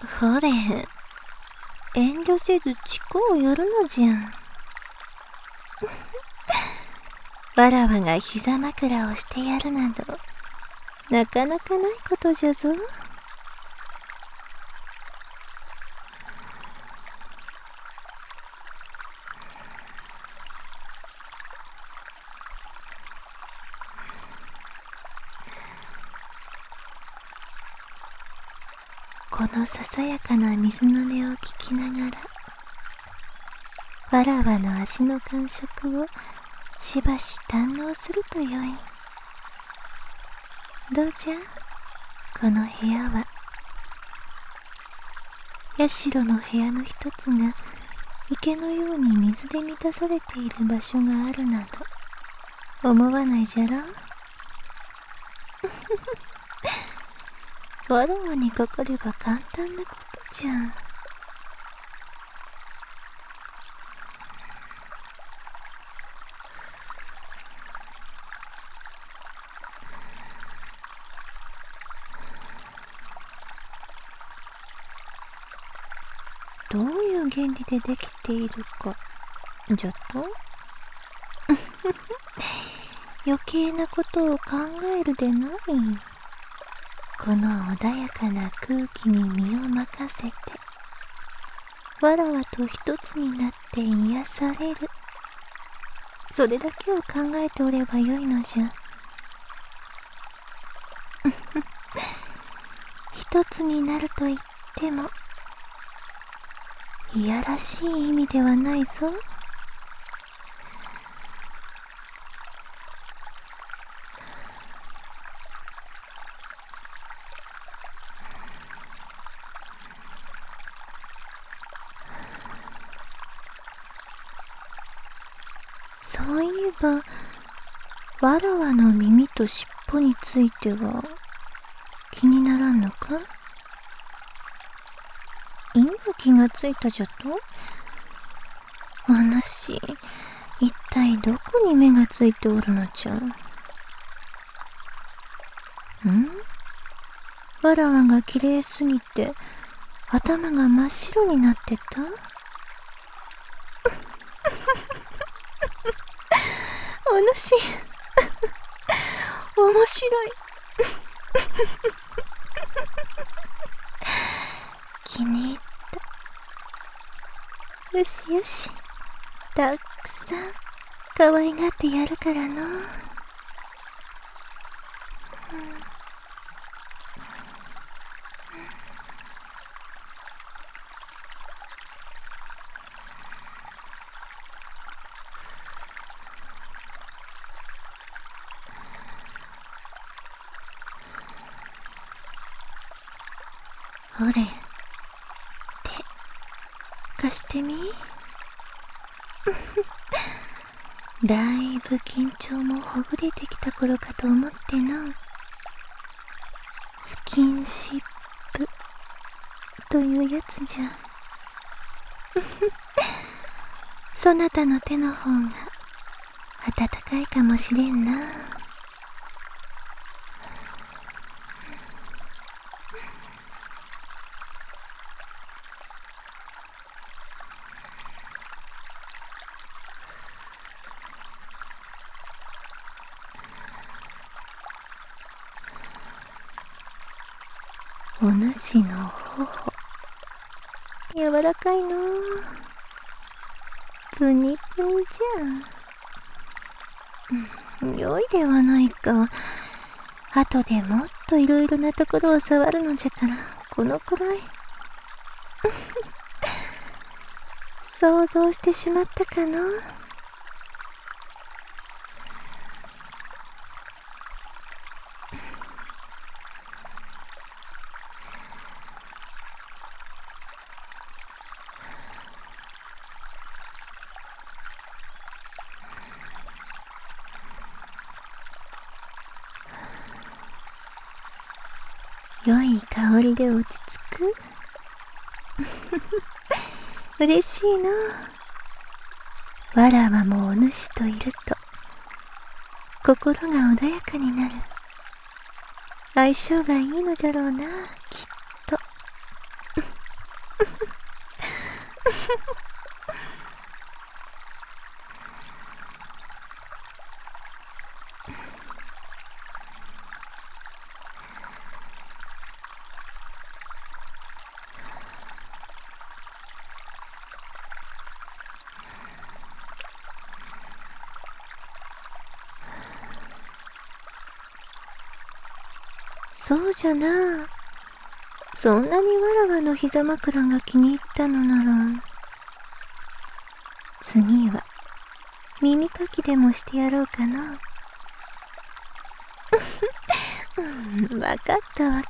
ほれ、遠慮せずチコを寄るのじゃん。わらわが膝枕をしてやるなど、なかなかないことじゃぞ。このささやかな水の音を聞きながら、わらわの足の感触をしばし堪能するとよい。どうじゃ、この部屋は。社の部屋の一つが池のように水で満たされている場所があるなど、思わないじゃろ。わらわにかかれば簡単なことじゃん。どういう原理でできているかじゃと。余計なことを考えるでない。この穏やかな空気に身を任せて、わらわと一つになって癒される。それだけを考えておればよいのじゃ。一つになると言っても、いやらしい意味ではないぞ。そういえば、わらわの耳と尻尾については気にならんのか？今気がついたじゃと？お主、一体どこに目がついておるのじゃ？わらわがきれいすぎて頭が真っ白になってた？お主、面白い。気に入った。よしよし、たくさん可愛がってやるからの。ほれ、手貸してみ。だいぶ緊張もほぐれてきた頃かと思っての。スキンシップというやつじゃ。そなたの手の方が温かいかもしれんな。お主の頬、柔らかいの。ぷにぷにじゃん。良いではないか。後でもっといろいろなところを触るのじゃから、このくらい。想像してしまったかの。良い香りで落ち着く。嬉しいの。わらわもお主といると心が穏やかになる。相性がいいのじゃろうな、きっと。 そうじゃな。そんなにわらわの膝枕が気に入ったのなら、次は耳かきでもしてやろうかな。わかったわかった。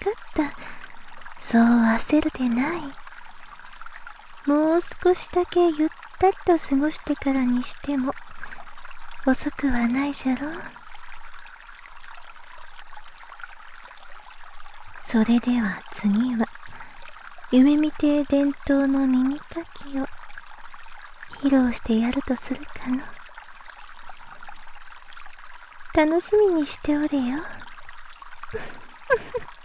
そう焦るでない。もう少しだけゆったりと過ごしてからにしても遅くはないじゃろう。それでは次は夢見亭伝統の耳かきを披露してやるとするかの。楽しみにしておれよ。